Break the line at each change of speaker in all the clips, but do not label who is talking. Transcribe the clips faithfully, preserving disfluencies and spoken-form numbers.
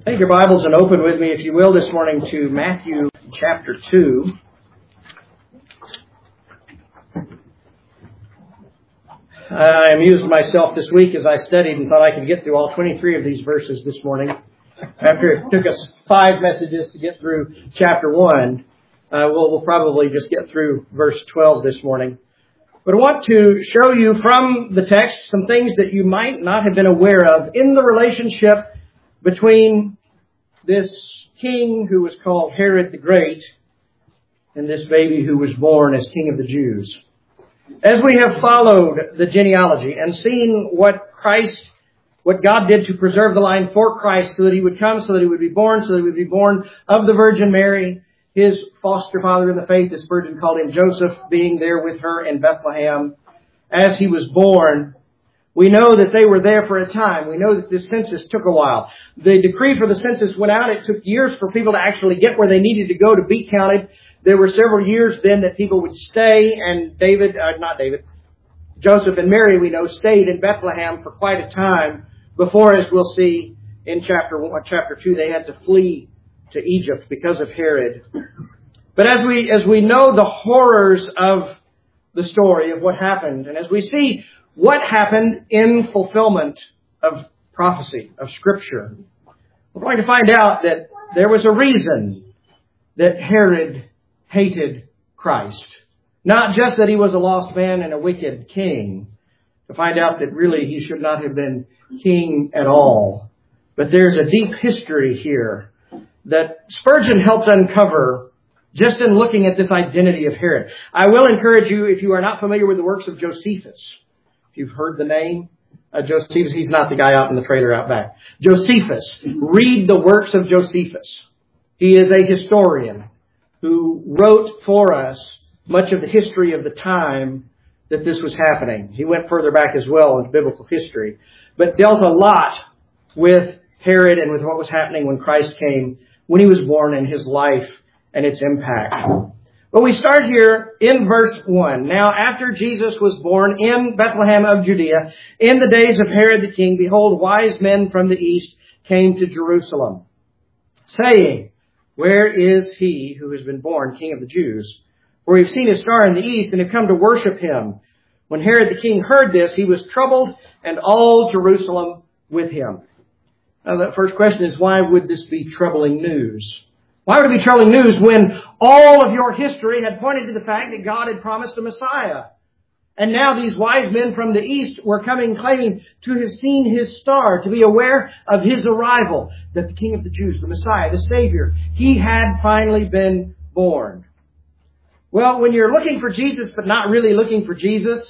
Take your Bibles and open with me, if you will, this morning to Matthew chapter two. I amused myself this week as I studied and thought I could get through all twenty-three of these verses this morning. After it took us five messages to get through chapter one, uh, we'll, we'll probably just get through verse twelve this morning. But I want to show you from the text some things that you might not have been aware of in the relationship between this king who was called Herod the Great and this baby who was born as King of the Jews. As we have followed the genealogy and seen what Christ, what God did to preserve the line for Christ so that He would come, so that He would be born, so that He would be born of the Virgin Mary, His foster father in the faith, this virgin called him Joseph, being there with her in Bethlehem as He was born. We know that they were there for a time. We know that this census took a while. The decree for the census went out. It took years for people to actually get where they needed to go to be counted. There were several years then that people would stay, and David, uh, not David, Joseph and Mary, we know, stayed in Bethlehem for quite a time before, as we'll see in chapter one, chapter two, they had to flee to Egypt because of Herod. But as we, as we know the horrors of the story of what happened, and as we see what happened in fulfillment of prophecy, of Scripture, we're going to find out that there was a reason that Herod hated Christ. Not just that he was a lost man and a wicked king, to find out that really he should not have been king at all. But there's a deep history here that Spurgeon helped uncover just in looking at this identity of Herod. I will encourage you, if you are not familiar with the works of Josephus, if you've heard the name, uh, Josephus, he's not the guy out in the trailer out back. Josephus, read the works of Josephus. He is a historian who wrote for us much of the history of the time that this was happening. He went further back as well into biblical history, but dealt a lot with Herod and with what was happening when Christ came, when He was born, and His life and its impact. But we start here in verse one. Now, after Jesus was born in Bethlehem of Judea, in the days of Herod the king, behold, wise men from the east came to Jerusalem, saying, where is He who has been born King of the Jews? For we've seen His star in the east and have come to worship Him. When Herod the king heard this, he was troubled, and all Jerusalem with him. Now, the first question is, why would this be troubling news? Why would it be troubling news when all of your history had pointed to the fact that God had promised a Messiah? And now these wise men from the east were coming claiming to have seen His star, to be aware of His arrival, that the King of the Jews, the Messiah, the Savior, He had finally been born. Well, when you're looking for Jesus but not really looking for Jesus,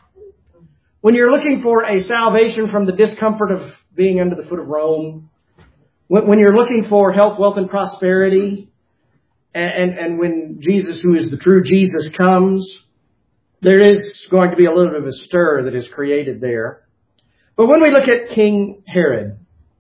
when you're looking for a salvation from the discomfort of being under the foot of Rome, when, when you're looking for health, wealth, and prosperity, and, and, and when Jesus, who is the true Jesus, comes, there is going to be a little bit of a stir that is created there. But when we look at King Herod,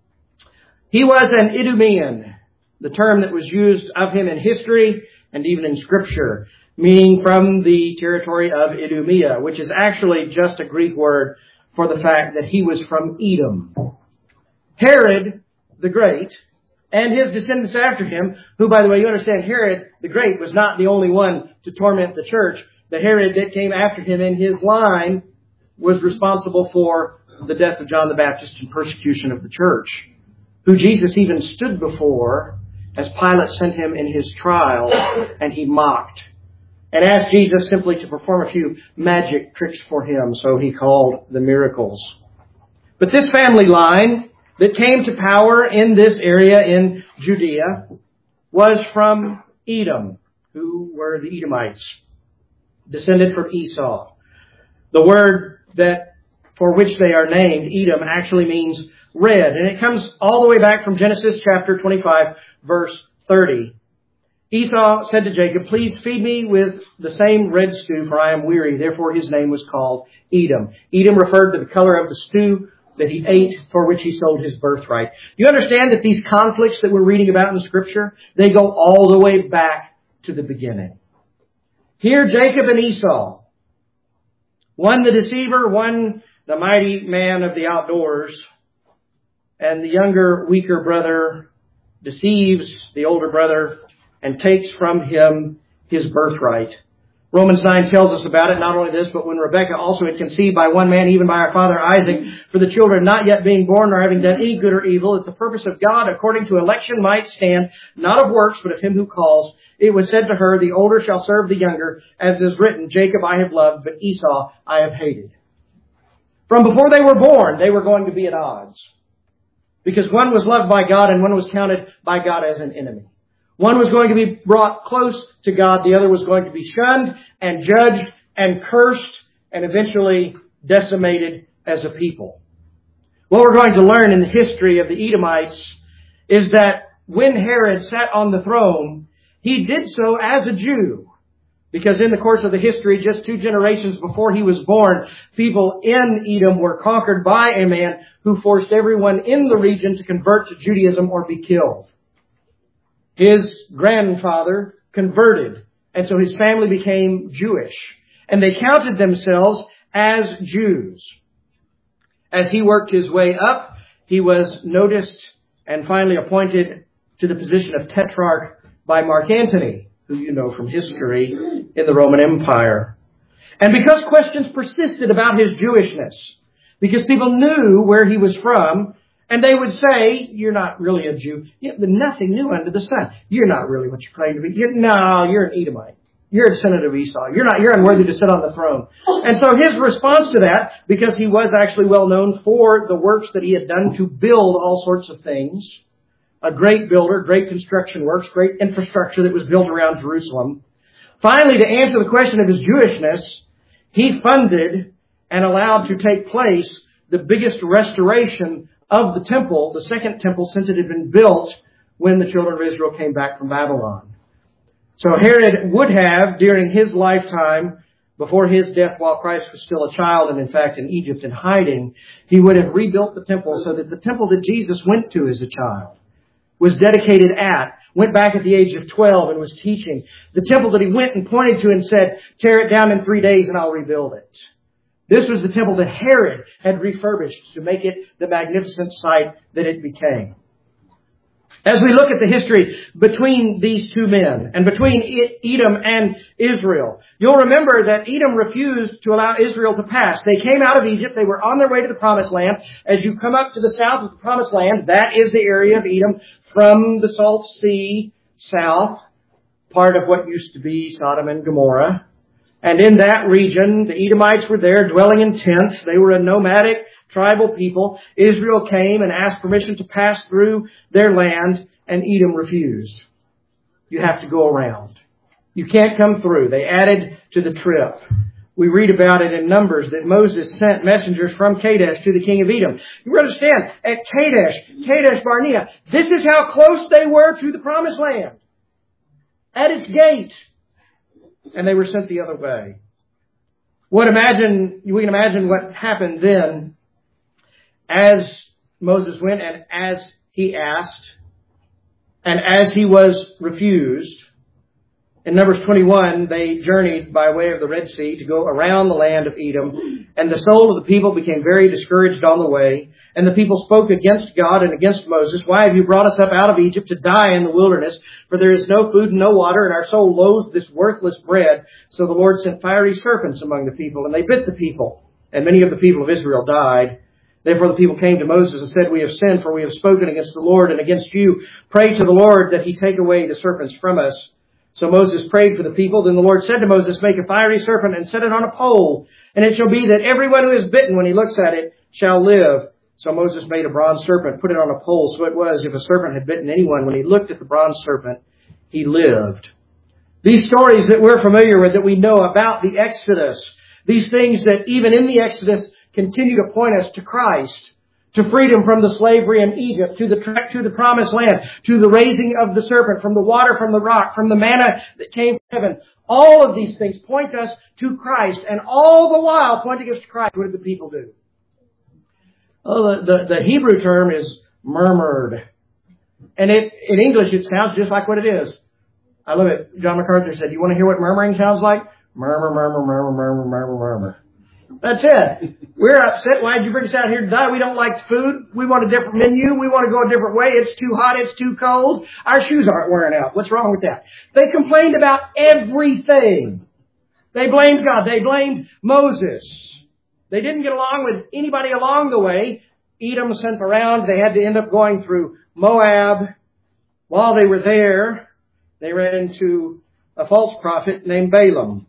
he was an Idumean, the term that was used of him in history and even in Scripture, meaning from the territory of Idumea, which is actually just a Greek word for the fact that he was from Edom. Herod the Great and his descendants after him, who, by the way, you understand, Herod the Great was not the only one to torment the church. The Herod that came after him in his line was responsible for the death of John the Baptist and persecution of the church, who Jesus even stood before as Pilate sent him in his trial, and he mocked and asked Jesus simply to perform a few magic tricks for him, so he called the miracles. But this family line that came to power in this area in Judea was from Edom, who were the Edomites, descended from Esau. The word that for which they are named, Edom, actually means red. And it comes all the way back from Genesis chapter twenty-five, verse thirty. Esau said to Jacob, please feed me with the same red stew, for I am weary. Therefore his name was called Edom. Edom referred to the color of the stew that he ate, for which he sold his birthright. You understand that these conflicts that we're reading about in Scripture, they go all the way back to the beginning. Here, Jacob and Esau, one the deceiver, one the mighty man of the outdoors, and the younger, weaker brother deceives the older brother and takes from him his birthright. Romans nine tells us about it. Not only this, but when Rebekah also had conceived by one man, even by our father Isaac, for the children not yet being born nor having done any good or evil, that the purpose of God according to election might stand, not of works, but of him who calls, it was said to her, the older shall serve the younger, as is written, Jacob I have loved, but Esau I have hated. From before they were born, they were going to be at odds. Because one was loved by God and one was counted by God as an enemy. One was going to be brought close to God. The other was going to be shunned and judged and cursed and eventually decimated as a people. What we're going to learn in the history of the Edomites is that when Herod sat on the throne, he did so as a Jew. Because in the course of the history, just two generations before he was born, people in Edom were conquered by a man who forced everyone in the region to convert to Judaism or be killed. His grandfather converted, and so his family became Jewish. And they counted themselves as Jews. As he worked his way up, he was noticed and finally appointed to the position of tetrarch by Mark Antony, who you know from history in the Roman Empire. And because questions persisted about his Jewishness, because people knew where he was from, and they would say, you're not really a Jew. Yeah, nothing new under the sun. You're not really what you claim to be. You're, no, you're an Edomite. You're a descendant of Esau. You're not, you're unworthy to sit on the throne. And so his response to that, because he was actually well known for the works that he had done to build all sorts of things, a great builder, great construction works, great infrastructure that was built around Jerusalem. Finally, to answer the question of his Jewishness, he funded and allowed to take place the biggest restoration of the temple, the second temple, since it had been built when the children of Israel came back from Babylon. So Herod would have, during his lifetime, before his death while Christ was still a child and in fact in Egypt in hiding, he would have rebuilt the temple so that the temple that Jesus went to as a child, was dedicated at, went back at the age of twelve and was teaching, the temple that he went and pointed to and said, tear it down in three days and I'll rebuild it. This was the temple that Herod had refurbished to make it the magnificent site that it became. As we look at the history between these two men and between Edom and Israel, you'll remember that Edom refused to allow Israel to pass. They came out of Egypt. They were on their way to the Promised Land. As you come up to the south of the Promised Land, that is the area of Edom from the Salt Sea south, part of what used to be Sodom and Gomorrah. And in that region, the Edomites were there dwelling in tents. They were a nomadic tribal people. Israel came and asked permission to pass through their land, and Edom refused. You have to go around. You can't come through. They added to the trip. We read about it in Numbers that Moses sent messengers from Kadesh to the king of Edom. You understand, at Kadesh, Kadesh Barnea, this is how close they were to the Promised Land. At its gate. And they were sent the other way. What imagine, we can imagine what happened then as Moses went and as he asked and as he was refused. In Numbers twenty-one, they journeyed by way of the Red Sea to go around the land of Edom. And the soul of the people became very discouraged on the way. And the people spoke against God and against Moses. Why have you brought us up out of Egypt to die in the wilderness? For there is no food and no water, and our soul loathes this worthless bread. So the Lord sent fiery serpents among the people, and they bit the people. And many of the people of Israel died. Therefore the people came to Moses and said, we have sinned, for we have spoken against the Lord and against you. Pray to the Lord that he take away the serpents from us. So Moses prayed for the people. Then the Lord said to Moses, make a fiery serpent and set it on a pole. And it shall be that everyone who is bitten when he looks at it shall live. So Moses made a bronze serpent, put it on a pole. So it was, if a serpent had bitten anyone, when he looked at the bronze serpent, he lived. These stories that we're familiar with, that we know about the Exodus, these things that even in the Exodus continue to point us to Christ, to freedom from the slavery in Egypt, to the trek to the Promised Land, to the raising of the serpent, from the water, from the rock, from the manna that came from heaven. All of these things point us to Christ, and all the while pointing us to Christ. What did the people do? Oh, the, the, the Hebrew term is murmured. And it, in English, it sounds just like what it is. I love it. John MacArthur said, you want to hear what murmuring sounds like? Murmur, murmur, murmur, murmur, murmur, murmur. That's it. We're upset. Why did you bring us out here to die? We don't like the food. We want a different menu. We want to go a different way. It's too hot. It's too cold. Our shoes aren't wearing out. What's wrong with that? They complained about everything. They blamed God. They blamed Moses. They didn't get along with anybody along the way. Edom sent them around. They had to end up going through Moab. While they were there, they ran into a false prophet named Balaam.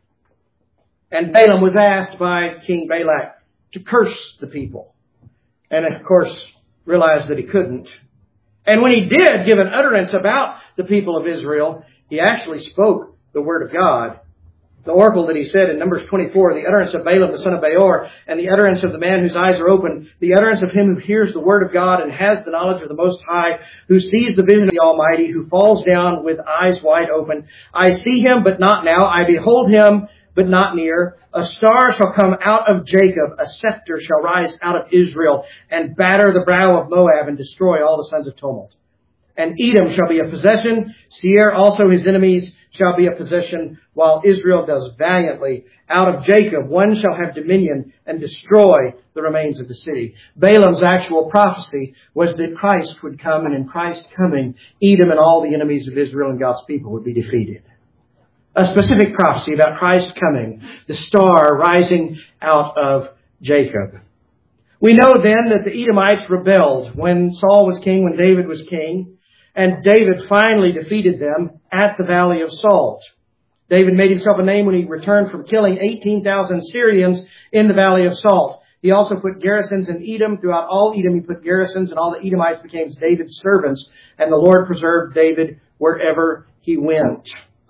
And Balaam was asked by King Balak to curse the people. And of course, realized that he couldn't. And when he did give an utterance about the people of Israel, he actually spoke the word of God. The oracle that he said in Numbers twenty-four, the utterance of Balaam the son of Beor, and the utterance of the man whose eyes are open, the utterance of him who hears the word of God and has the knowledge of the Most High, who sees the vision of the Almighty, who falls down with eyes wide open. I see him, but not now. I behold him, but not near. A star shall come out of Jacob. A scepter shall rise out of Israel and batter the brow of Moab and destroy all the sons of tumult. And Edom shall be a possession. Seir also his enemies shall be a possession, while Israel does valiantly. Out of Jacob one shall have dominion and destroy the remains of the city. Balaam's actual prophecy was that Christ would come, and in Christ coming, Edom and all the enemies of Israel and God's people would be defeated. A specific prophecy about Christ coming, the star rising out of Jacob. We know then that the Edomites rebelled when Saul was king, when David was king, and David finally defeated them at the Valley of Salt. David made himself a name when he returned from killing eighteen thousand Syrians in the Valley of Salt. He also put garrisons in Edom. Throughout all Edom he put garrisons, and all the Edomites became David's servants, and the Lord preserved David wherever he went.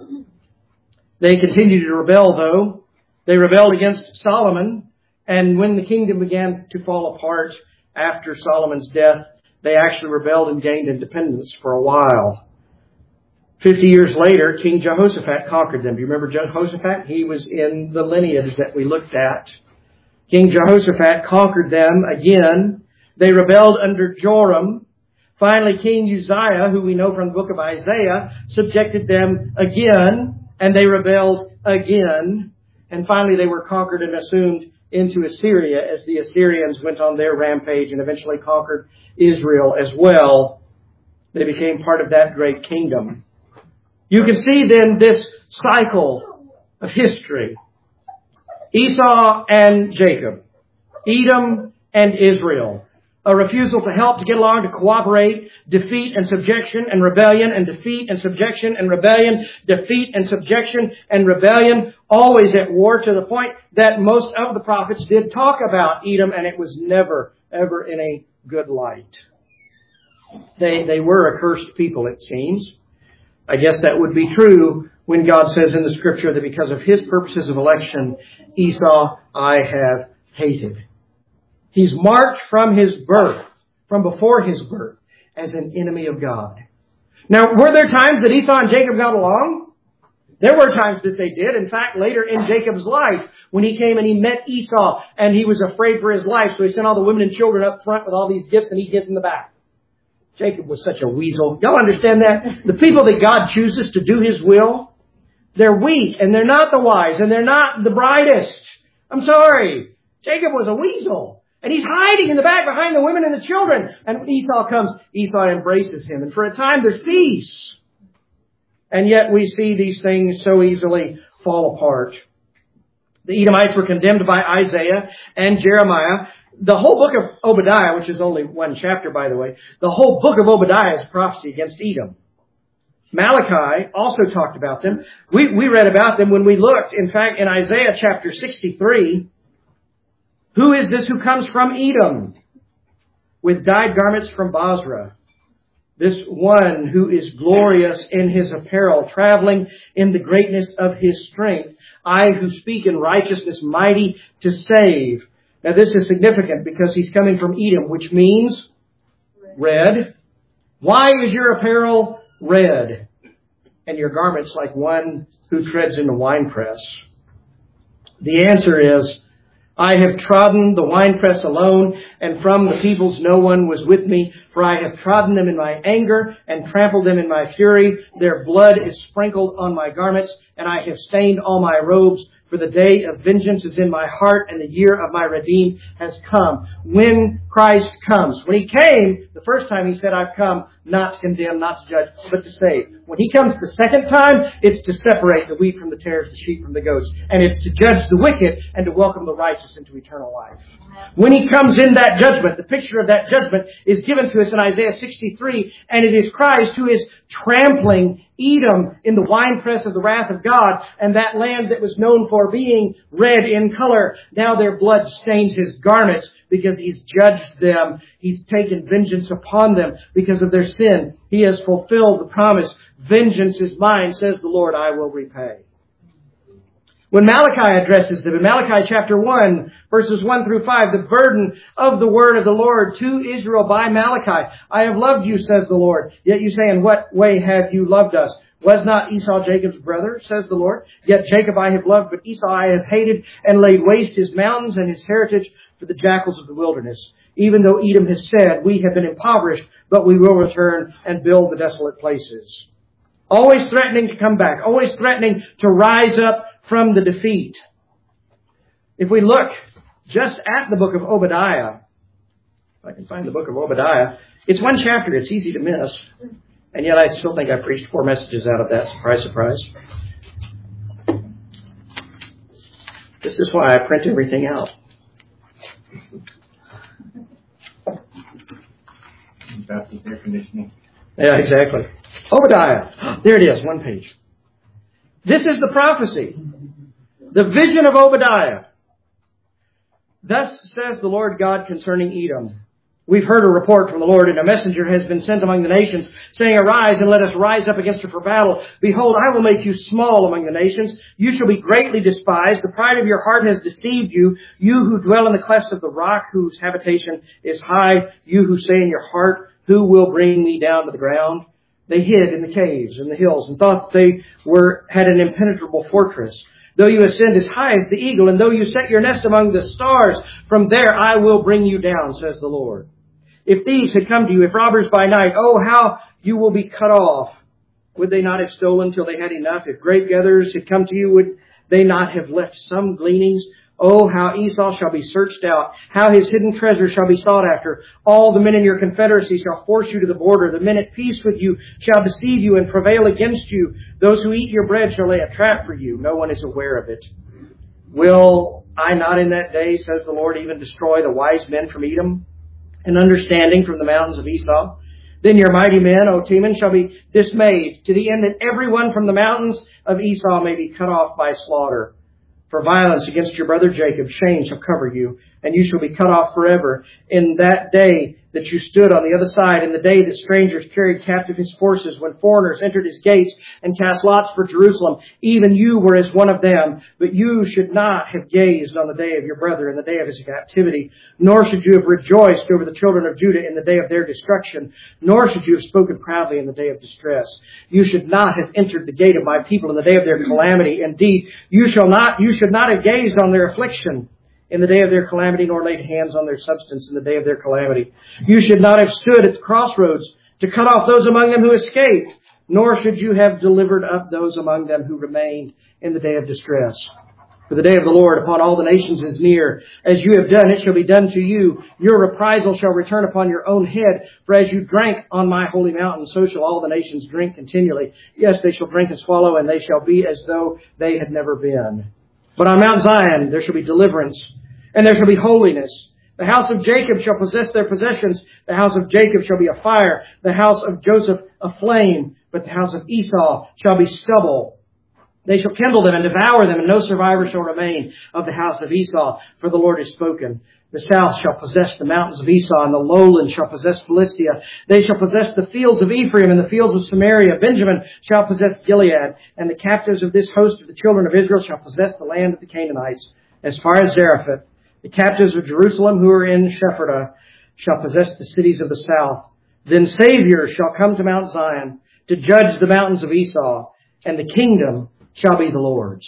They continued to rebel, though. They rebelled against Solomon, and when the kingdom began to fall apart after Solomon's death, they actually rebelled and gained independence for a while. Fifty years later, King Jehoshaphat conquered them. Do you remember Jehoshaphat? He was in the lineage that we looked at. King Jehoshaphat conquered them again. They rebelled under Joram. Finally, King Uzziah, who we know from the book of Isaiah, subjected them again, and they rebelled again. And finally, they were conquered and assumed into Assyria as the Assyrians went on their rampage and eventually conquered Israel as well. They became part of that great kingdom. You can see then this cycle of history. Esau and Jacob. Edom and Israel. A refusal to help, to get along, to cooperate. Defeat and subjection and rebellion, and defeat and subjection and rebellion. Defeat and subjection and rebellion. Always at war, to the point that most of the prophets did talk about Edom, and it was never, ever in a good light. They, they were a cursed people, it seems. I guess that would be true when God says in the Scripture that because of His purposes of election, Esau I have hated. He's marked from his birth, from before his birth, as an enemy of God. Now, were there times that Esau and Jacob got along? There were times that they did. In fact, later in Jacob's life, when he came and he met Esau and he was afraid for his life, so he sent all the women and children up front with all these gifts and he hid in the back. Jacob was such a weasel. Y'all understand that? The people that God chooses to do His will, they're weak and they're not the wise and they're not the brightest. I'm sorry. Jacob was a weasel. And he's hiding in the back behind the women and the children. And when Esau comes, Esau embraces him. And for a time there's peace. And yet we see these things so easily fall apart. The Edomites were condemned by Isaiah and Jeremiah. The whole book of Obadiah, which is only one chapter, by the way, the whole book of Obadiah is prophecy against Edom. Malachi also talked about them. We, we read about them when we looked, in fact, in Isaiah chapter sixty-three. Who is this who comes from Edom with dyed garments from Basra? This one who is glorious in his apparel, traveling in the greatness of his strength. I who speak in righteousness, mighty to save. Now this is significant because he's coming from Edom, which means red. Why is your apparel red and your garments like one who treads in the winepress? The answer is, I have trodden the winepress alone, and from the peoples no one was with me. For I have trodden them in my anger and trampled them in my fury. Their blood is sprinkled on my garments, and I have stained all my robes. For the day of vengeance is in my heart, and the year of my redeemed has come. When Christ comes. When He came, the first time He said, I've come not to condemn, not to judge, but to save. When He comes the second time, it's to separate the wheat from the tares, the sheep from the goats. And it's to judge the wicked and to welcome the righteous into eternal life. When He comes in that judgment, the picture of that judgment is given to us in Isaiah sixty-three, and it is Christ who is trampling Edom in the winepress of the wrath of God, and that land that was known for being red in color, now their blood stains His garments because He's judged them. He's taken vengeance upon them because of their sin. He has fulfilled the promise. Vengeance is mine, says the Lord, I will repay. When Malachi addresses them, in Malachi chapter one, verses one through five, the burden of the word of the Lord to Israel by Malachi. I have loved you, says the Lord. Yet you say, in what way have you loved us? Was not Esau Jacob's brother, says the Lord? Yet Jacob I have loved, but Esau I have hated, and laid waste his mountains and his heritage for the jackals of the wilderness. Even though Edom has said, we have been impoverished, but we will return and build the desolate places. Always threatening to come back. Always threatening to rise up from the defeat. If we look just at the book of Obadiah, if I can find the book of Obadiah, it's one chapter. It's easy to miss. And yet I still think I preached four messages out of that. Surprise, surprise. This is why I print everything out.
That's air conditioning.
Yeah, exactly. Obadiah. There it is, one page. This is the prophecy. The vision of Obadiah. Thus says the Lord God concerning Edom. We've heard a report from the Lord, and a messenger has been sent among the nations, saying, arise and let us rise up against her for battle. Behold, I will make you small among the nations. You shall be greatly despised. The pride of your heart has deceived you. You who dwell in the clefts of the rock, whose habitation is high. You who say in your heart, who will bring me down to the ground? They hid in the caves and the hills and thought they were had an impenetrable fortress. Though you ascend as high as the eagle, and though you set your nest among the stars, from there I will bring you down, says the Lord. If thieves had come to you, if robbers by night, oh, how you will be cut off. Would they not have stolen till they had enough? If grape gatherers had come to you, would they not have left some gleanings? Oh, how Esau shall be searched out, how his hidden treasure shall be sought after. All the men in your confederacy shall force you to the border. The men at peace with you shall deceive you and prevail against you. Those who eat your bread shall lay a trap for you. No one is aware of it. Will I not in that day, says the Lord, even destroy the wise men from Edom and understanding from the mountains of Esau? Then your mighty men, O Teman, shall be dismayed, to the end that everyone from the mountains of Esau may be cut off by slaughter. For violence against your brother Jacob, shame shall cover you, and you shall be cut off forever. In that day that you stood on the other side, in the day that strangers carried captive his forces, when foreigners entered his gates and cast lots for Jerusalem, even you were as one of them. But you should not have gazed on the day of your brother in the day of his captivity, nor should you have rejoiced over the children of Judah in the day of their destruction, nor should you have spoken proudly in the day of distress. You should not have entered the gate of my people in the day of their calamity. Indeed, you shall not, you should not have gazed on their affliction in the day of their calamity, nor laid hands on their substance in the day of their calamity. You should not have stood at the crossroads to cut off those among them who escaped, nor should you have delivered up those among them who remained in the day of distress. For the day of the Lord upon all the nations is near. As you have done, it shall be done to you. Your reprisal shall return upon your own head. For as you drank on my holy mountain, so shall all the nations drink continually. Yes, they shall drink and swallow, and they shall be as though they had never been. But on Mount Zion there shall be deliverance, and there shall be holiness. The house of Jacob shall possess their possessions. The house of Jacob shall be a fire. The house of Joseph a flame. But the house of Esau shall be stubble. They shall kindle them and devour them, and no survivor shall remain of the house of Esau, for the Lord has spoken. The south shall possess the mountains of Esau, and the lowlands shall possess Philistia. They shall possess the fields of Ephraim and the fields of Samaria. Benjamin shall possess Gilead, and the captives of this host of the children of Israel shall possess the land of the Canaanites, as far as Zarephath. The captives of Jerusalem who are in Shepherdah shall possess the cities of the south. Then Savior shall come to Mount Zion to judge the mountains of Esau, and the kingdom shall be the Lord's.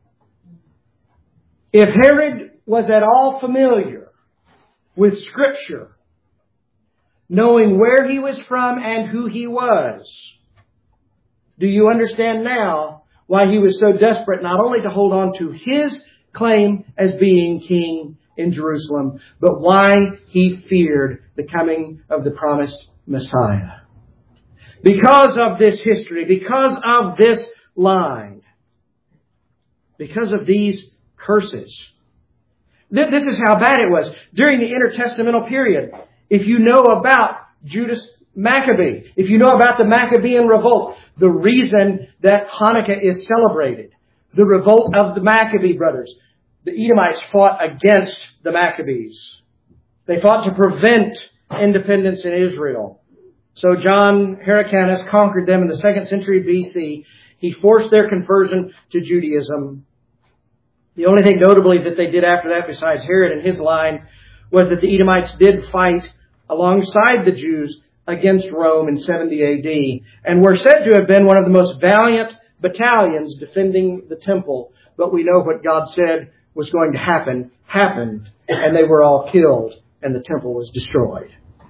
If Herod was at all familiar with Scripture, knowing where he was from and who he was, do you understand now why he was so desperate not only to hold on to his claim as being king in Jerusalem, but why he feared the coming of the promised Messiah. Because of this history, because of this line, because of these curses. This is how bad it was. During the intertestamental period, if you know about Judas Maccabee, if you know about the Maccabean revolt, the reason that Hanukkah is celebrated, the revolt of the Maccabee brothers, the Edomites fought against the Maccabees. They fought to prevent independence in Israel. So John Hyrcanus conquered them in the second century B C. He forced their conversion to Judaism. The only thing notably that they did after that, besides Herod and his line, was that the Edomites did fight alongside the Jews against Rome in seventy A D and were said to have been one of the most valiant battalions defending the temple. But we know what God said was going to happen, happened, and they were all killed, and the temple was destroyed.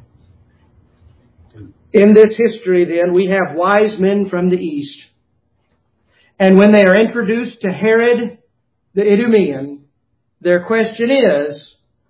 In this history, then, we have wise men from the east. And when they are introduced to Herod the Idumean, their question is,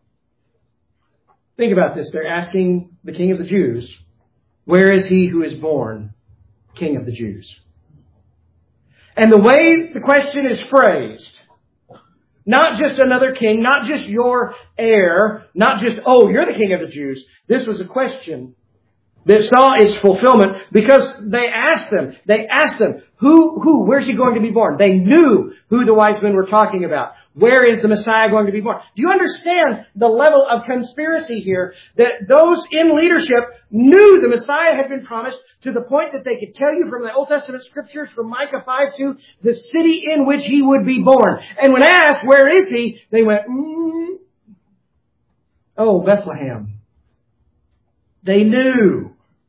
think about this, they're asking the King of the Jews, where is he who is born King of the Jews? And the way the question is phrased, not just another king, not just your heir, not just, oh, you're the King of the Jews. This was a question that saw its fulfillment because they asked them, they asked them, who, who, where's he going to be born? They knew who the wise men were talking about. Where is the Messiah going to be born? Do you understand the level of conspiracy here? That those in leadership knew the Messiah had been promised to the point that they could tell you from the Old Testament scriptures, from Micah five two, the city in which he would be born. And when asked, where is he? They went, mm, oh, Bethlehem. They knew.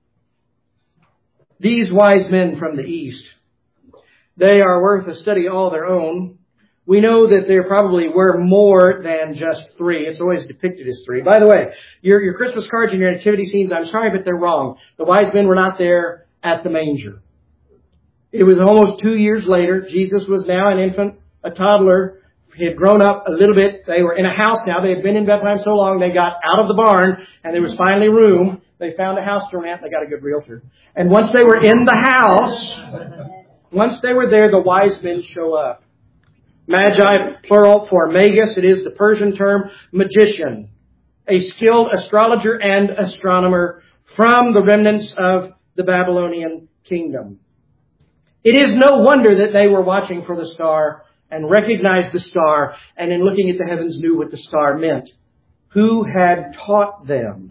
These wise men from the east, they are worth a study all their own. We know that there probably were more than just three. It's always depicted as three. By the way, your, your Christmas cards and your nativity scenes, I'm sorry, but they're wrong. The wise men were not there at the manger. It was almost two years later. Jesus was now an infant, a toddler. He had grown up a little bit. They were in a house now. They had been in Bethlehem so long, they got out of the barn, and there was finally room. They found a house to rent. They got a good realtor. And once they were in the house, once they were there, the wise men show up. Magi, plural, for magus. It is the Persian term magician, a skilled astrologer and astronomer from the remnants of the Babylonian kingdom. It is no wonder that they were watching for the star and recognized the star, and in looking at the heavens knew what the star meant. Who had taught them?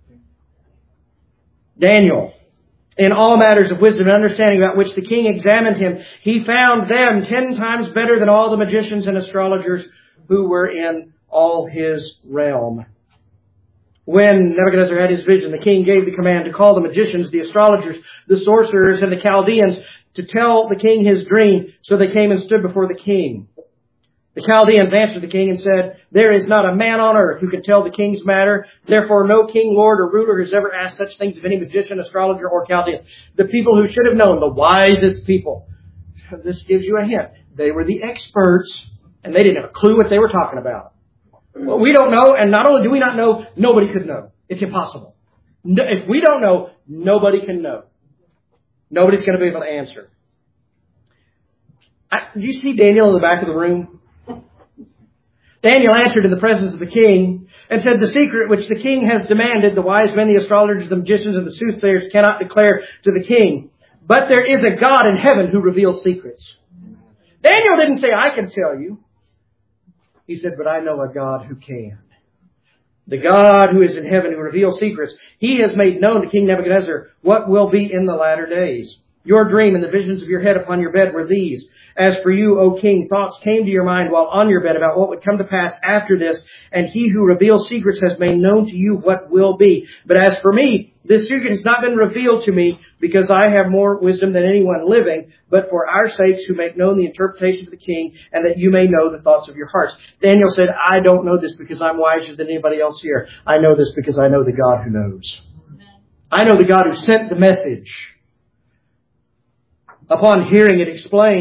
Daniel. In all matters of wisdom and understanding about which the king examined him, he found them ten times better than all the magicians and astrologers who were in all his realm. When Nebuchadnezzar had his vision, the king gave the command to call the magicians, the astrologers, the sorcerers, and the Chaldeans to tell the king his dream. So they came and stood before the king. The Chaldeans answered the king and said, there is not a man on earth who can tell the king's matter. Therefore, no king, lord, or ruler has ever asked such things of any magician, astrologer, or Chaldean. The people who should have known, the wisest people. This gives you a hint. They were the experts, and they didn't have a clue what they were talking about. Well, we don't know, and not only do we not know, nobody could know. It's impossible. No, if we don't know, nobody can know. Nobody's going to be able to answer. I, do you see Daniel in the back of the room? Daniel answered in the presence of the king and said, the secret which the king has demanded, the wise men, the astrologers, the magicians, and the soothsayers cannot declare to the king. But there is a God in heaven who reveals secrets. Daniel didn't say, I can tell you. He said, but I know a God who can. The God who is in heaven who reveals secrets. He has made known to King Nebuchadnezzar what will be in the latter days. Your dream and the visions of your head upon your bed were these. As for you, O king, thoughts came to your mind while on your bed about what would come to pass after this, and he who reveals secrets has made known to you what will be. But as for me, this secret has not been revealed to me, because I have more wisdom than anyone living, but for our sakes who make known the interpretation of the king, and that you may know the thoughts of your hearts. Daniel said, I don't know this because I'm wiser than anybody else here. I know this because I know the God who knows. I know the God who sent the message. Upon hearing it explained,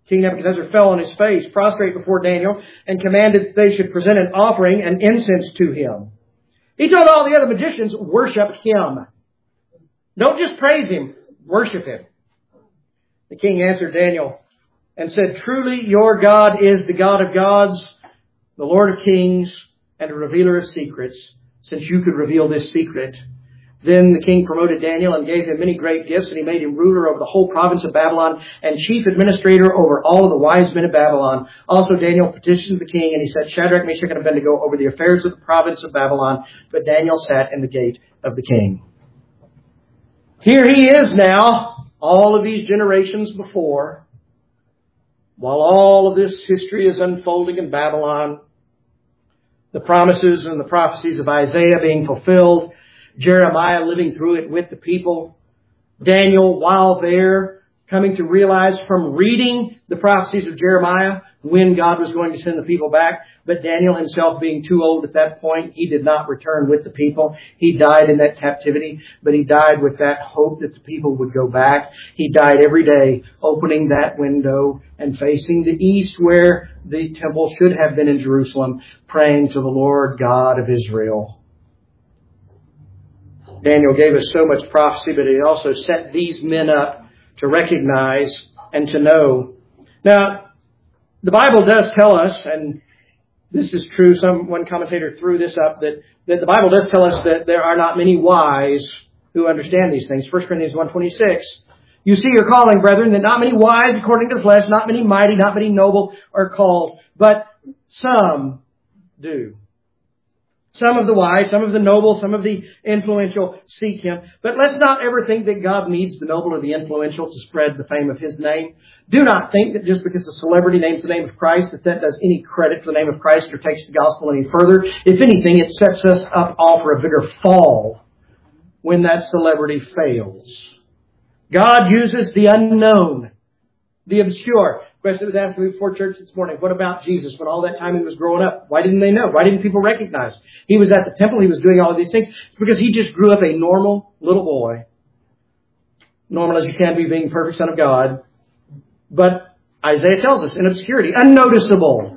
King Nebuchadnezzar fell on his face, prostrate before Daniel, and commanded that they should present an offering and incense to him. He told all the other magicians, worship him. Don't just praise him, worship him. The king answered Daniel and said, truly your God is the God of gods, the Lord of kings, and a revealer of secrets, since you could reveal this secret. Then the king promoted Daniel and gave him many great gifts, and he made him ruler over the whole province of Babylon and chief administrator over all of the wise men of Babylon. Also Daniel petitioned the king, and he said, Shadrach, Meshach, and Abednego over the affairs of the province of Babylon. But Daniel sat in the gate of the king. Here he is now, all of these generations before, while all of this history is unfolding in Babylon, the promises and the prophecies of Isaiah being fulfilled, Jeremiah living through it with the people, Daniel, while there, coming to realize from reading the prophecies of Jeremiah when God was going to send the people back. But Daniel himself being too old at that point, he did not return with the people. He died in that captivity, but he died with that hope that the people would go back. He died every day opening that window and facing the east where the temple should have been in Jerusalem, praying to the Lord God of Israel. Daniel gave us so much prophecy, but he also set these men up to recognize and to know. Now, the Bible does tell us, and this is true, some one commentator threw this up, that, that the Bible does tell us that there are not many wise who understand these things. First Corinthians one twenty-six. You see your calling, brethren, that not many wise according to the flesh, not many mighty, not many noble are called, but some do. Some of the wise, some of the noble, some of the influential seek Him. But let's not ever think that God needs the noble or the influential to spread the fame of His name. Do not think that just because a celebrity names the name of Christ, that that does any credit to the name of Christ or takes the gospel any further. If anything, it sets us up all for a bigger fall when that celebrity fails. God uses the unknown, the obscure. Question was asked me before church this morning. What about Jesus when all that time he was growing up? Why didn't they know? Why didn't people recognize? He was at the temple. He was doing all of these things. It's because he just grew up a normal little boy. Normal as you can be, being perfect Son of God. But Isaiah tells us in obscurity, unnoticeable.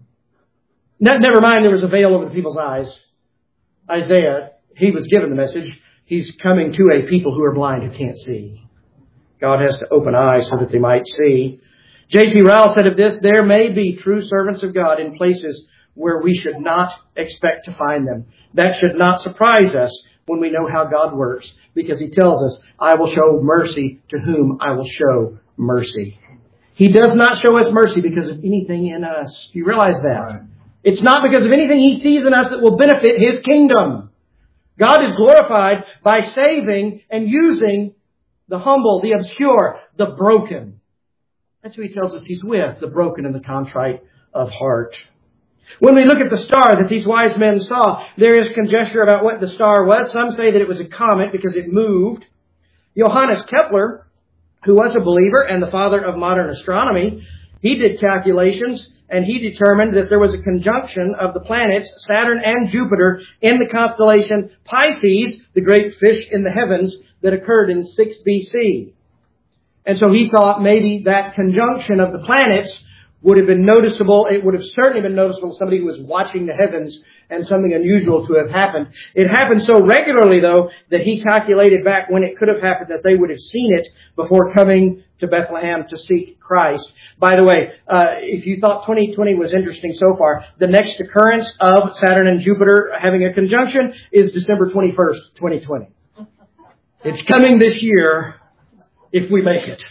Never mind there was a veil over the people's eyes. Isaiah, he was given the message. He's coming to a people who are blind, who can't see. God has to open eyes so that they might see. J C Ryle said of this, there may be true servants of God in places where we should not expect to find them. That should not surprise us when we know how God works, because He tells us, I will show mercy to whom I will show mercy. He does not show us mercy because of anything in us. Do you realize that? Right. It's not because of anything He sees in us that will benefit His kingdom. God is glorified by saving and using the humble, the obscure, the broken. That's who He tells us He's with, the broken and the contrite of heart. When we look at the star that these wise men saw, there is conjecture about what the star was. Some say that it was a comet because it moved. Johannes Kepler, who was a believer and the father of modern astronomy, he did calculations and he determined that there was a conjunction of the planets Saturn and Jupiter in the constellation Pisces, the great fish in the heavens, that occurred in six B C. And so he thought maybe that conjunction of the planets would have been noticeable. It would have certainly been noticeable to somebody who was watching the heavens and something unusual to have happened. It happened so regularly, though, that he calculated back when it could have happened that they would have seen it before coming to Bethlehem to seek Christ. By the way, uh, if you thought twenty twenty was interesting so far, the next occurrence of Saturn and Jupiter having a conjunction is December twenty-first, twenty twenty. It's coming this year. If we make it.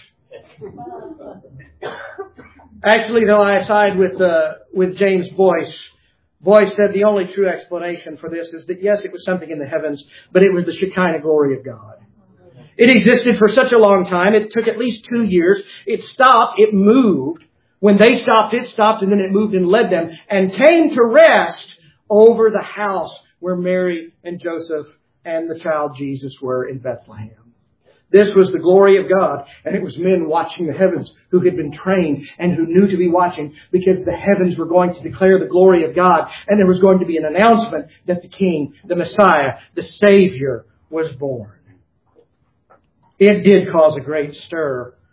Actually, though, I side with uh, with James Boyce. Boyce said the only true explanation for this is that, yes, it was something in the heavens, but it was the Shekinah glory of God. It existed for such a long time. It took at least two years. It stopped. It moved. When they stopped, it stopped, and then it moved and led them and came to rest over the house where Mary and Joseph and the child Jesus were in Bethlehem. This was the glory of God, and it was men watching the heavens who had been trained and who knew to be watching, because the heavens were going to declare the glory of God, and there was going to be an announcement that the King, the Messiah, the Savior was born. It did cause a great stir.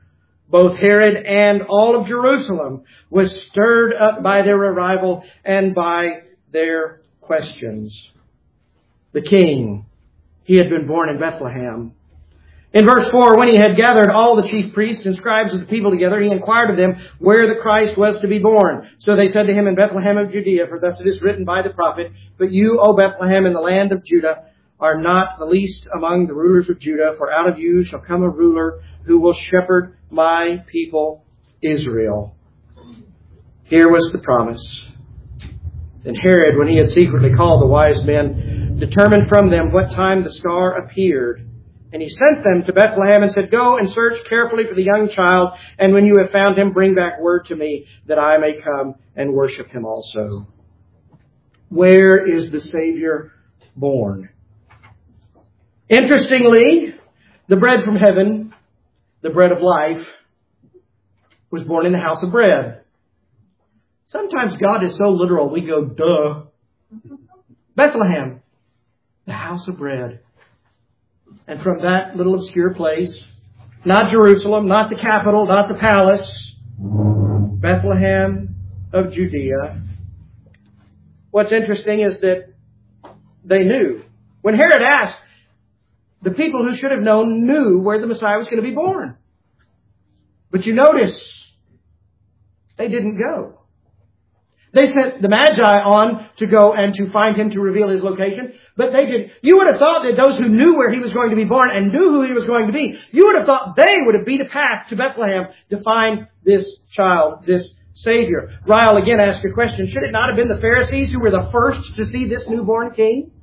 Both Herod and all of Jerusalem was stirred up by their arrival and by their questions. The king, he had been born in Bethlehem. In verse four, when he had gathered all the chief priests and scribes of the people together, he inquired of them where the Christ was to be born. So they said to him, in Bethlehem of Judea, for thus it is written by the prophet, but you, O Bethlehem, in the land of Judah, are not the least among the rulers of Judah, for out of you shall come a ruler who will shepherd my people Israel. Here was the promise. Then Herod, when he had secretly called the wise men, determined from them what time the star appeared. And he sent them to Bethlehem and said, go and search carefully for the young child, and when you have found him, bring back word to me, that I may come and worship him also. Where is the Savior born? Interestingly, the bread from heaven, the bread of life, was born in the house of bread. Sometimes God is so literal, we go, duh. Bethlehem, the house of bread. And from that little obscure place, not Jerusalem, not the capital, not the palace, Bethlehem of Judea. What's interesting is that they knew. When Herod asked, the people who should have known knew where the Messiah was going to be born. But you notice, they didn't go. They sent the Magi on to go and to find him to reveal his location, but they didn't. You would have thought that those who knew where he was going to be born and knew who he was going to be, you would have thought they would have beat a path to Bethlehem to find this child, this Savior. Ryle again asked a question. Should it not have been the Pharisees who were the first to see this newborn king?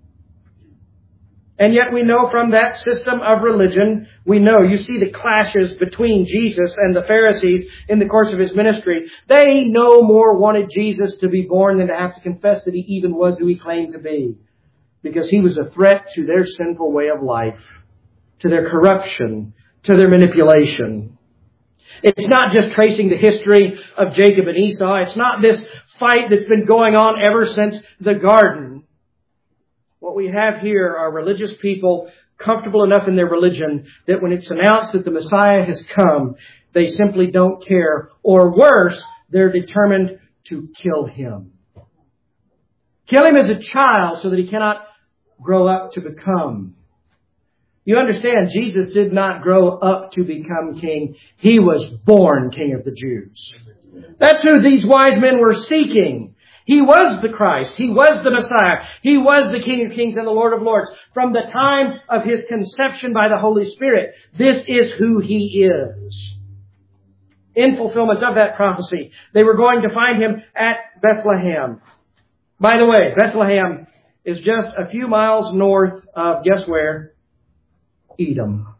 And yet we know from that system of religion, we know, you see the clashes between Jesus and the Pharisees in the course of his ministry. They no more wanted Jesus to be born than to have to confess that he even was who he claimed to be. Because he was a threat to their sinful way of life, to their corruption, to their manipulation. It's not just tracing the history of Jacob and Esau. It's not this fight that's been going on ever since the garden. What we have here are religious people comfortable enough in their religion that when it's announced that the Messiah has come, they simply don't care. Or worse, they're determined to kill him. Kill him as a child so that he cannot grow up to become. You understand, Jesus did not grow up to become king. He was born King of the Jews. That's who these wise men were seeking. He was the Christ. He was the Messiah. He was the King of Kings and the Lord of Lords. From the time of his conception by the Holy Spirit, this is who he is. In fulfillment of that prophecy, they were going to find him at Bethlehem. By the way, Bethlehem is just a few miles north of, guess where? Edom.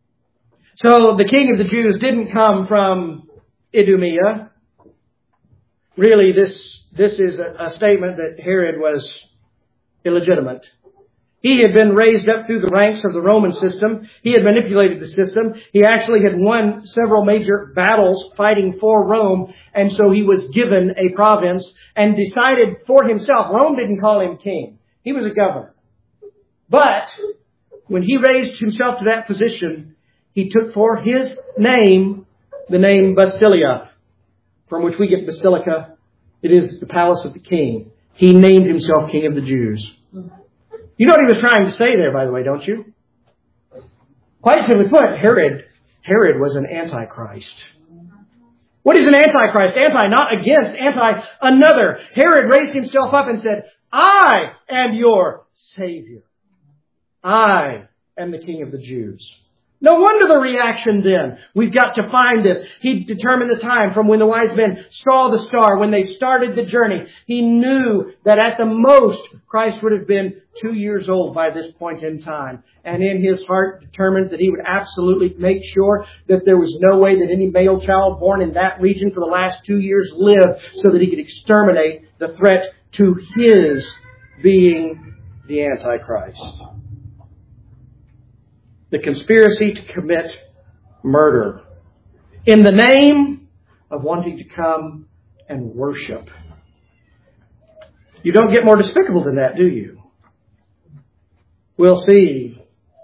So the King of the Jews didn't come from Idumea. Really, this this is a, a statement that Herod was illegitimate. He had been raised up through the ranks of the Roman system. He had manipulated the system. He actually had won several major battles fighting for Rome, and so he was given a province and decided for himself. Rome didn't call him king. He was a governor. But when he raised himself to that position, he took for his name the name Basilia, from which we get Basilica. It is the palace of the king. He named himself King of the Jews. You know what he was trying to say there, by the way, don't you? Quite simply put, Herod, Herod was an antichrist. What is an antichrist? Anti, not against, anti, another. Herod raised himself up and said, I am your Savior. I am the King of the Jews. No wonder the reaction then. We've got to find this. He determined the time from when the wise men saw the star, when they started the journey. He knew that at the most, Christ would have been two years old by this point in time. And in his heart determined that he would absolutely make sure that there was no way that any male child born in that region for the last two years lived, so that he could exterminate the threat to his being the Antichrist. The conspiracy to commit murder in the name of wanting to come and worship. You don't get more despicable than that, do you? We'll see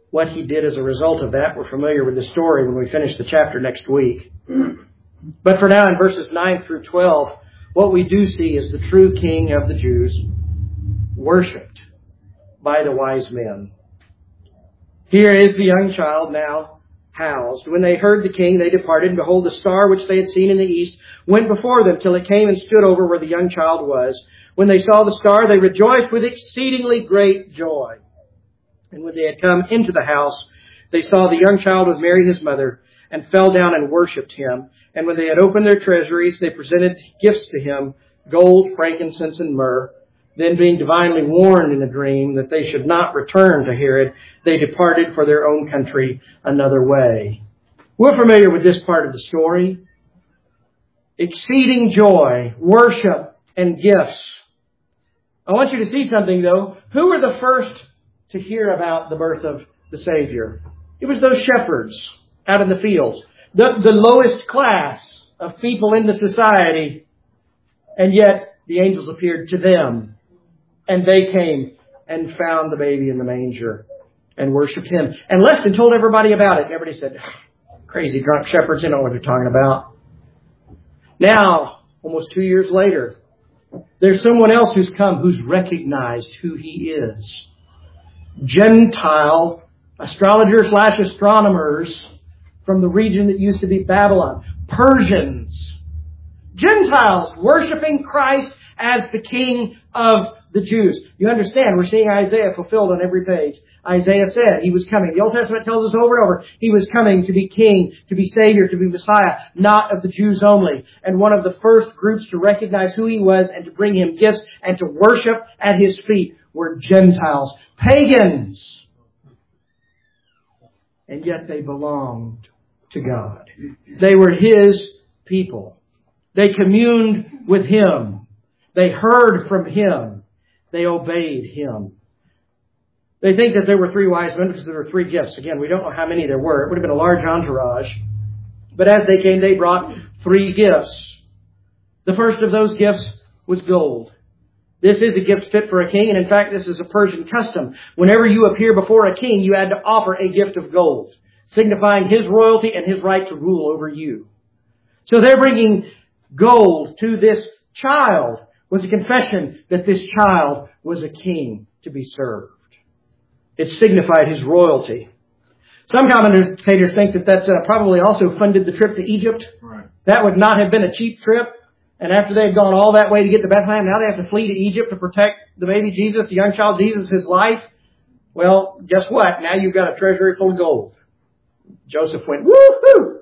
what he did as a result of that. We're familiar with the story when we finish the chapter next week. But for now, in verses nine through twelve, what we do see is the true King of the Jews worshipped by the wise men. Here is the young child now housed. When they heard the king, they departed, and behold, the star which they had seen in the east went before them till it came and stood over where the young child was. When they saw the star, they rejoiced with exceedingly great joy. And when they had come into the house, they saw the young child with Mary his mother, and fell down and worshipped him. And when they had opened their treasuries, they presented gifts to him, gold, frankincense, and myrrh. Then being divinely warned in a dream that they should not return to Herod, they departed for their own country another way. We're familiar with this part of the story. Exceeding joy, worship, and gifts. I want you to see something, though. Who were the first to hear about the birth of the Savior? It was those shepherds out in the fields. The, the lowest class of people in the society. And yet the angels appeared to them. And they came and found the baby in the manger and worshipped him. And left and told everybody about it. And everybody said, crazy drunk shepherds, they know what they're talking about. Now, almost two years later, there's someone else who's come who's recognized who he is. Gentile astrologers slash astronomers from the region that used to be Babylon. Persians. Gentiles worshiping Christ as the King of the Jews. You understand, we're seeing Isaiah fulfilled on every page. Isaiah said he was coming. The Old Testament tells us over and over, he was coming to be King, to be Savior, to be Messiah, not of the Jews only. And one of the first groups to recognize who he was and to bring him gifts and to worship at his feet were Gentiles, pagans. And yet they belonged to God. They were his people. They communed with him. They heard from him. They obeyed him. They think that there were three wise men because there were three gifts. Again, we don't know how many there were. It would have been a large entourage. But as they came, they brought three gifts. The first of those gifts was gold. This is a gift fit for a king, and in fact, this is a Persian custom. Whenever you appear before a king, you had to offer a gift of gold, signifying his royalty and his right to rule over you. So they're bringing gold to this child. Was a confession that this child was a king to be served. It signified his royalty. Some commentators think that that uh, probably also funded the trip to Egypt. Right. That would not have been a cheap trip. And after they had gone all that way to get to Bethlehem, now they have to flee to Egypt to protect the baby Jesus, the young child Jesus, his life. Well, guess what? Now you've got a treasury full of gold. Joseph went, woo-hoo!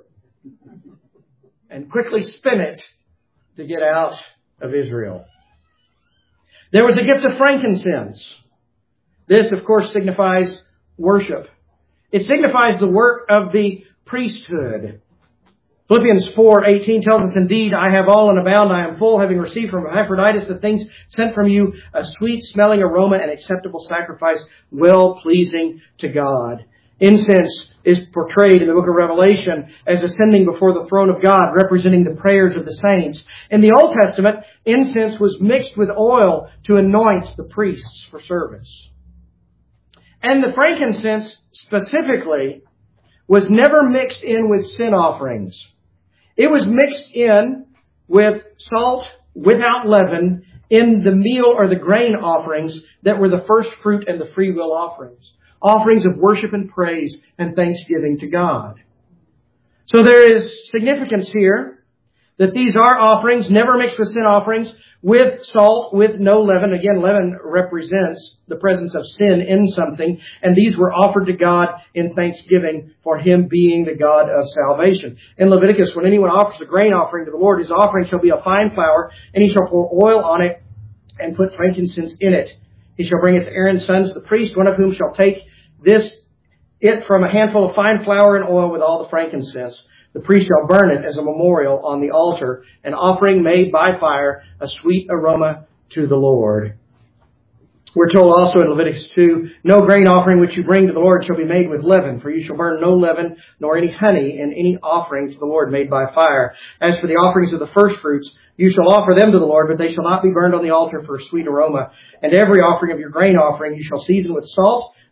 And quickly spent it to get out of Israel. There was a gift of frankincense. This, of course, signifies worship. It signifies the work of the priesthood. Philippians four eighteen tells us, indeed, I have all and abound. I am full, having received from Epaphroditus the things sent from you, a sweet-smelling aroma and acceptable sacrifice, well-pleasing to God. Incense is portrayed in the book of Revelation as ascending before the throne of God, representing the prayers of the saints. In the Old Testament, incense was mixed with oil to anoint the priests for service. And the frankincense specifically was never mixed in with sin offerings. It was mixed in with salt without leaven in the meal or the grain offerings that were the first fruit and the free will offerings. Offerings of worship and praise and thanksgiving to God. So there is significance here that these are offerings, never mixed with sin offerings, with salt, with no leaven. Again, leaven represents the presence of sin in something. And these were offered to God in thanksgiving for him being the God of salvation. In Leviticus, when anyone offers a grain offering to the Lord, his offering shall be a fine flour, and he shall pour oil on it and put frankincense in it. He shall bring it to Aaron's sons, the priest, one of whom shall take this, it from a handful of fine flour and oil with all the frankincense. The priest shall burn it as a memorial on the altar, an offering made by fire, a sweet aroma to the Lord. We're told also in Leviticus two, no grain offering which you bring to the Lord shall be made with leaven, for you shall burn no leaven nor any honey in any offering to the Lord made by fire. As for the offerings of the first fruits, you shall offer them to the Lord, but they shall not be burned on the altar for a sweet aroma. And every offering of your grain offering you shall season with salt.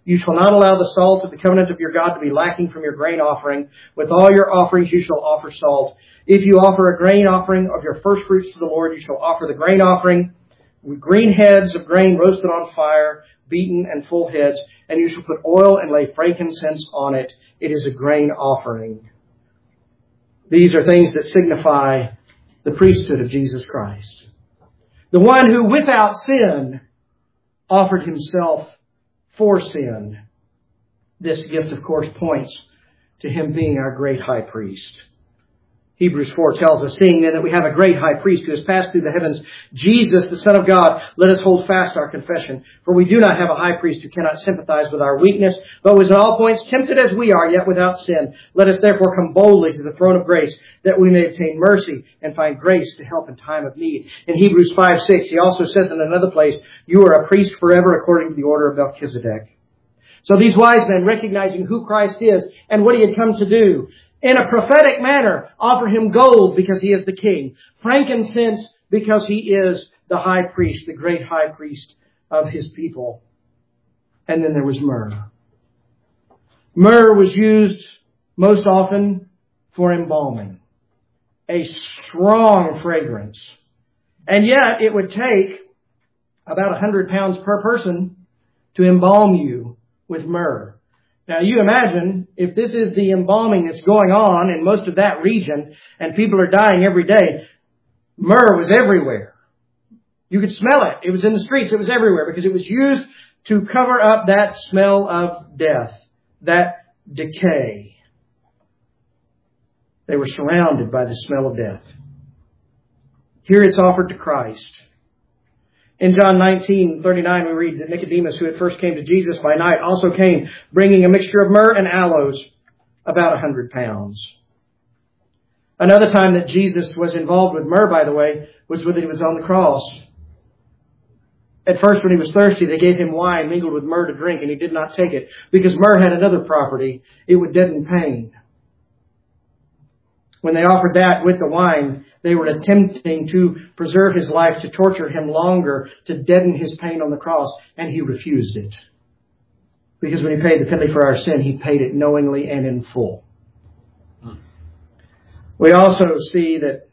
You shall not allow the salt of the covenant of your God to be lacking from your grain offering. With all your offerings you shall offer salt. If you offer a grain offering of your first fruits to the Lord, you shall offer the grain offering with green heads of grain roasted on fire, beaten and full heads, and you shall put oil and lay frankincense on it. It is a grain offering. These are things that signify the priesthood of Jesus Christ. The one who without sin offered himself for sin. This gift, of course, points to him being our great high priest. Hebrews four tells us, seeing then that we have a great high priest who has passed through the heavens, Jesus, the Son of God, let us hold fast our confession. For we do not have a high priest who cannot sympathize with our weakness, but was in all points tempted as we are, yet without sin. Let us therefore come boldly to the throne of grace, that we may obtain mercy and find grace to help in time of need. In Hebrews five six, he also says in another place, you are a priest forever according to the order of Melchizedek. So these wise men, recognizing who Christ is and what he had come to do, in a prophetic manner, offer him gold because he is the king, frankincense because he is the high priest, the great high priest of his people. And then there was myrrh. Myrrh was used most often for embalming, a strong fragrance. And yet it would take about one hundred pounds per person to embalm you with myrrh. Now you imagine if this is the embalming that's going on in most of that region and people are dying every day, myrrh was everywhere. You could smell it. It was in the streets. It was everywhere because it was used to cover up that smell of death, that decay. They were surrounded by the smell of death. Here it's offered to Christ. In John nineteen thirty-nine, we read that Nicodemus, who at first came to Jesus by night, also came bringing a mixture of myrrh and aloes, about a hundred pounds. Another time that Jesus was involved with myrrh, by the way, was when he was on the cross. At first, when he was thirsty, they gave him wine mingled with myrrh to drink, and he did not take it, because myrrh had another property. It would deaden pain. When they offered that with the wine, they were attempting to preserve his life, to torture him longer, to deaden his pain on the cross, and he refused it. Because when he paid the penalty for our sin, he paid it knowingly and in full. We also see that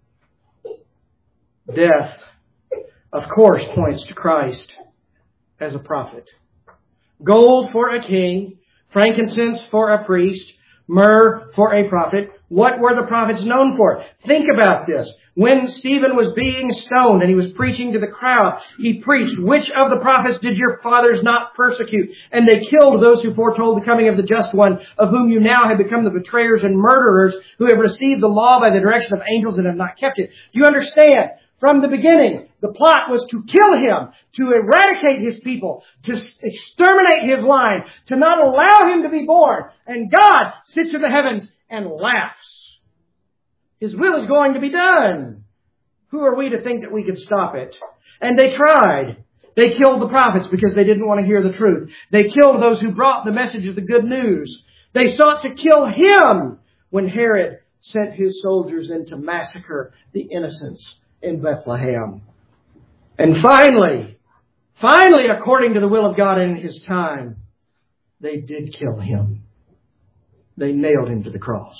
death, of course, points to Christ as a prophet. Gold for a king, frankincense for a priest, myrrh for a prophet. What were the prophets known for? Think about this. When Stephen was being stoned and he was preaching to the crowd, he preached, which of the prophets did your fathers not persecute? And they killed those who foretold the coming of the just one, of whom you now have become the betrayers and murderers, who have received the law by the direction of angels and have not kept it. Do you understand? From the beginning, the plot was to kill him, to eradicate his people, to exterminate his line, to not allow him to be born. And God sits in the heavens and laughs. His will is going to be done. Who are we to think that we could stop it? And they tried. They killed the prophets because they didn't want to hear the truth. They killed those who brought the message of the good news. They sought to kill him when Herod sent his soldiers in to massacre the innocents in Bethlehem. And finally, finally, according to the will of God in his time, they did kill him. They nailed him to the cross.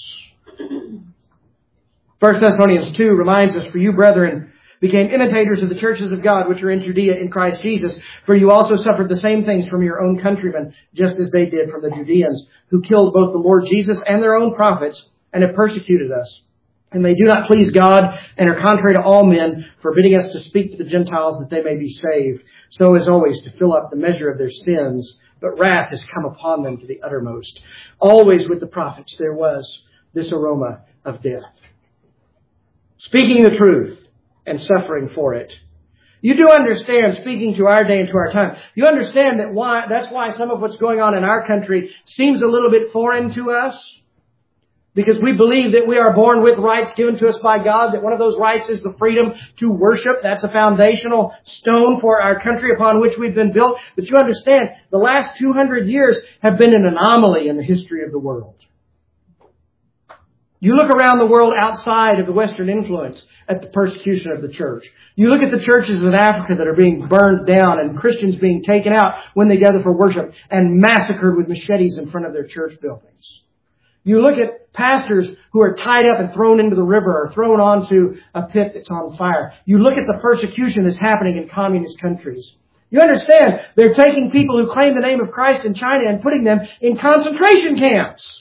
First Thessalonians two reminds us, for you, brethren, became imitators of the churches of God which are in Judea in Christ Jesus. For you also suffered the same things from your own countrymen, just as they did from the Judeans, who killed both the Lord Jesus and their own prophets, and have persecuted us. And they do not please God, and are contrary to all men, forbidding us to speak to the Gentiles that they may be saved, so as always to fill up the measure of their sins. But wrath has come upon them to the uttermost. Always with the prophets there was this aroma of death. Speaking the truth and suffering for it. You do understand, speaking to our day and to our time, you understand that why that's why some of what's going on in our country seems a little bit foreign to us. Because we believe that we are born with rights given to us by God, that one of those rights is the freedom to worship. That's a foundational stone for our country upon which we've been built. But you understand, the last two hundred years have been an anomaly in the history of the world. You look around the world outside of the Western influence at the persecution of the church. You look at the churches in Africa that are being burned down and Christians being taken out when they gather for worship and massacred with machetes in front of their church buildings. You look at pastors who are tied up and thrown into the river or thrown onto a pit that's on fire. You look at the persecution that's happening in communist countries. You understand, they're taking people who claim the name of Christ in China and putting them in concentration camps.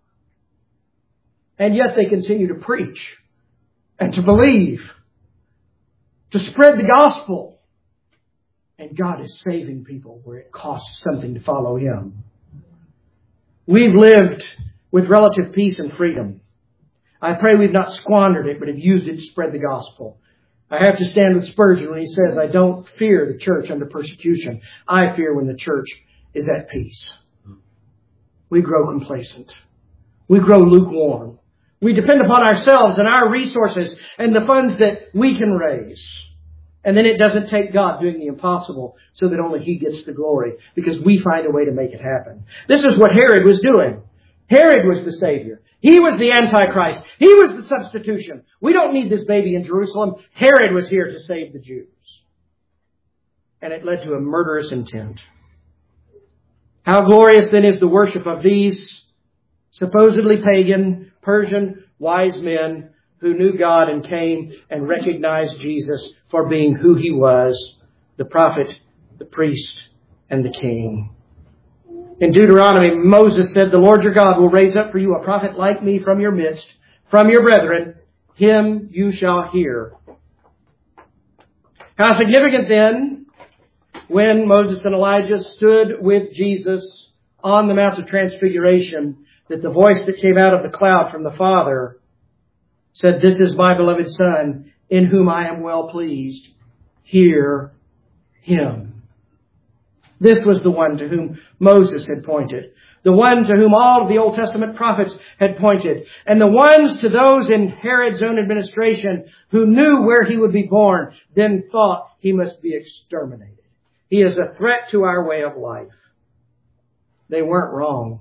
And yet they continue to preach and to believe, to spread the gospel. And God is saving people where it costs something to follow Him. We've lived with relative peace and freedom. I pray we've not squandered it, but have used it to spread the gospel. I have to stand with Spurgeon when he says, I don't fear the church under persecution. I fear when the church is at peace. We grow complacent. We grow lukewarm. We depend upon ourselves and our resources and the funds that we can raise. And then it doesn't take God doing the impossible so that only He gets the glory because we find a way to make it happen. This is what Herod was doing. Herod was the Savior. He was the Antichrist. He was the substitution. We don't need this baby in Jerusalem. Herod was here to save the Jews. And it led to a murderous intent. How glorious then is the worship of these supposedly pagan Persian wise men who knew God and came and recognized Jesus for being who He was, the prophet, the priest, and the king. In Deuteronomy, Moses said, the Lord your God will raise up for you a prophet like me from your midst, from your brethren. Him you shall hear. How significant then, when Moses and Elijah stood with Jesus on the Mount of Transfiguration, that the voice that came out of the cloud from the Father said, this is my beloved Son, in whom I am well pleased. Hear Him. This was the one to whom Moses had pointed. The one to whom all of the Old Testament prophets had pointed. And the ones to those in Herod's own administration who knew where He would be born, then thought He must be exterminated. He is a threat to our way of life. They weren't wrong.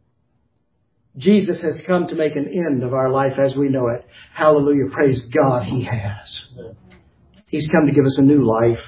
Jesus has come to make an end of our life as we know it. Hallelujah. Praise God, He has. He's come to give us a new life.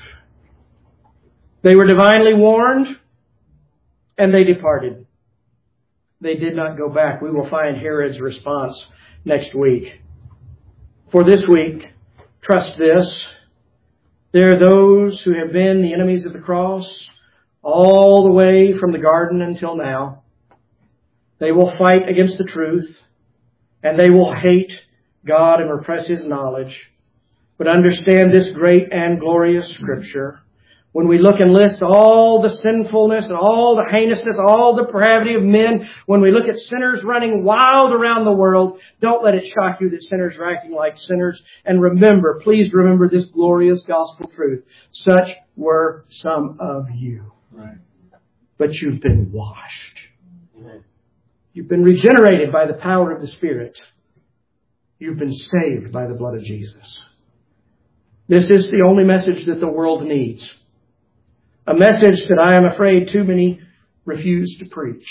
They were divinely warned, and they departed. They did not go back. We will find Herod's response next week. For this week, trust this. There are those who have been the enemies of the cross all the way from the garden until now. They will fight against the truth, and they will hate God and repress His knowledge. But understand this great and glorious Scripture. When we look and list all the sinfulness and all the heinousness, all the pravity of men, when we look at sinners running wild around the world, don't let it shock you that sinners are acting like sinners. And remember, please remember this glorious gospel truth. Such were some of you.
Right.
But you've been washed. Right. You've been regenerated by the power of the Spirit. You've been saved by the blood of Jesus. This is the only message that the world needs. A message that I am afraid too many refuse to preach.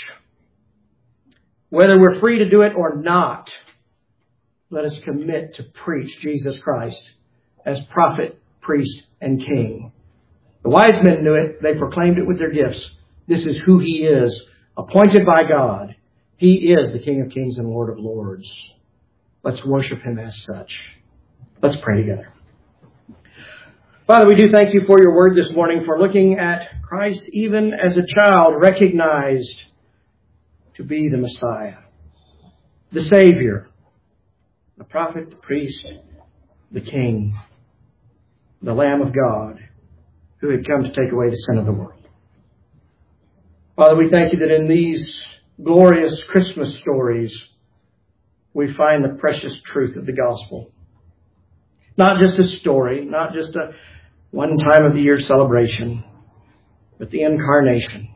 Whether we're free to do it or not, let us commit to preach Jesus Christ as prophet, priest, and king. The wise men knew it. They proclaimed it with their gifts. This is who He is, appointed by God. He is the King of Kings and Lord of Lords. Let's worship Him as such. Let's pray together. Father, we do thank You for Your word this morning, for looking at Christ even as a child recognized to be the Messiah, the Savior, the prophet, the priest, the King, the Lamb of God, who had come to take away the sin of the world. Father, we thank You that in these glorious Christmas stories, we find the precious truth of the gospel. Not just a story, not just a one time of the year celebration, but the incarnation.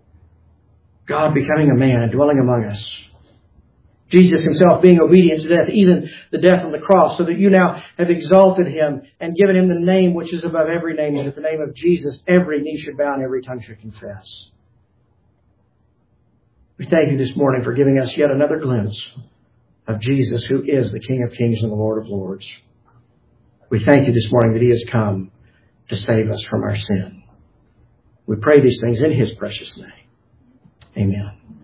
God becoming a man and dwelling among us. Jesus Himself being obedient to death, even the death on the cross, so that You now have exalted Him and given Him the name which is above every name, that at the name of Jesus every knee should bow and every tongue should confess. We thank You this morning for giving us yet another glimpse of Jesus, who is the King of Kings and the Lord of Lords. We thank you this morning that He has come to save us from our sin. We pray these things in His precious name. Amen.